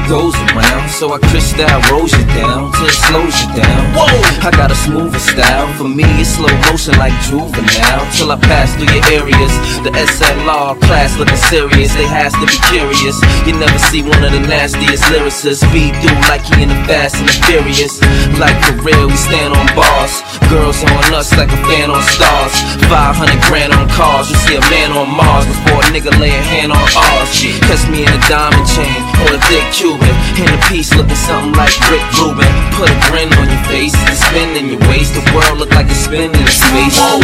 goes around. So I crystal rolls you down till it slows you down. Whoa! I got a smoother style. For me, it's slow motion like Juvenile. Till I pass through your areas. The SLR class looking serious. They has to be curious. You never see one of the nastiest lyricists speed through like he in the Fast and the Furious. Like for real, we stand on bars. Girls on us like a fan on stars. 500 grand on cars. You see a man on Mars before a nigga lay a hand on ours. Catch me in a diamond chain or a thick Cuban. In a piece looking something like Rick Rubin. Put a grin on your face, you spin in your waist. The world look like it's spinning in space. You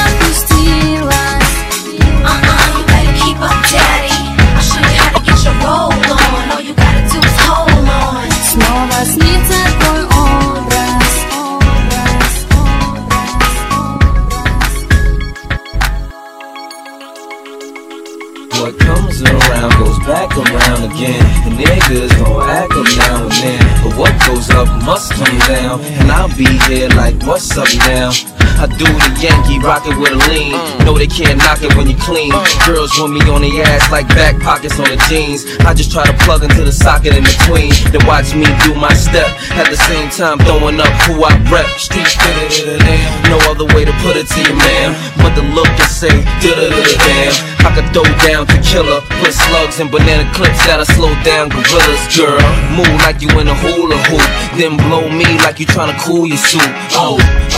better keep up, daddy. I'll show you how to get your roll on. All you gotta do is hold on. Снова снится твой образ. What comes around goes back around again. And niggas gon' act up now and then. But what goes up must come down. And I'll be here like, what's up now? I do the Yankee, rock it with a lean. Know they can't knock it when you clean. Girls want me on the ass like back pockets on the jeans. I just try to plug into the socket in between. Then watch me do my step. At the same time throwing up who I rep. Street da-da-da-da-damn. No other way to put it to you, ma'am. But the look and say da-da-da-da-damn. I could throw down Tequila, put slugs in banana clips that'll slow down gorillas. Girl, move like you in a hula hoop. Then blow me like you tryna cool your suit. Oh,